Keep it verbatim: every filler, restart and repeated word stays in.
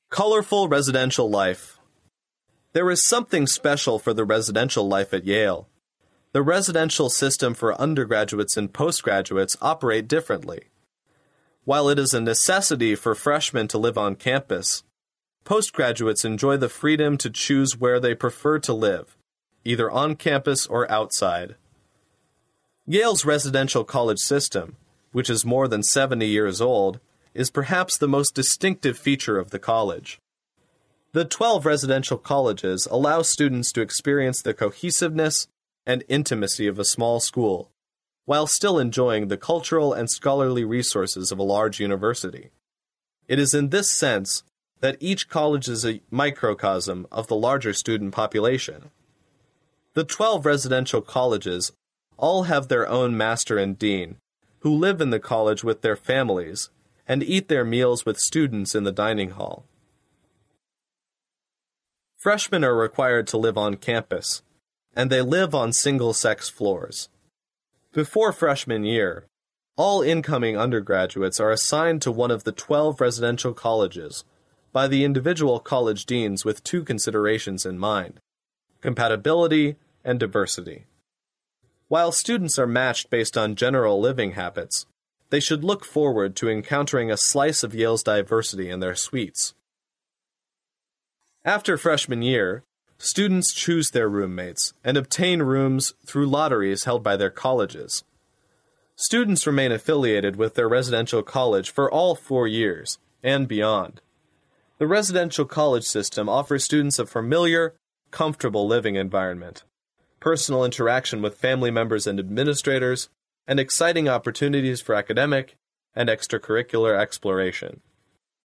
Colorful residential life. There is something special for the residential life at Yale. The residential system for undergraduates and postgraduates operate differently. While it is a necessity for freshmen to live on campus, postgraduates enjoy the freedom to choose where they prefer to live, either on campus or outside. Yale's residential college system, which is more than seventy years old, is perhaps the most distinctive feature of the college. The twelve residential colleges allow students to experience the cohesiveness and intimacy of a small school, while still enjoying the cultural and scholarly resources of a large university. It is in this sense that each college is a microcosm of the larger student population. The twelve residential colleges all have their own master and dean, who live in the college with their families and eat their meals with students in the dining hall. Freshmen are required to live on campus, and they live on single-sex floors. Before freshman year, all incoming undergraduates are assigned to one of the twelve residential colleges by the individual college deans with two considerations in mind: compatibility and diversity. While students are matched based on general living habits, they should look forward to encountering a slice of Yale's diversity in their suites. After freshman year, students choose their roommates and obtain rooms through lotteries held by their colleges. Students remain affiliated with their residential college for all four years and beyond. The residential college system offers students a familiar, comfortable living environment, personal interaction with family members and administrators, and exciting opportunities for academic and extracurricular exploration.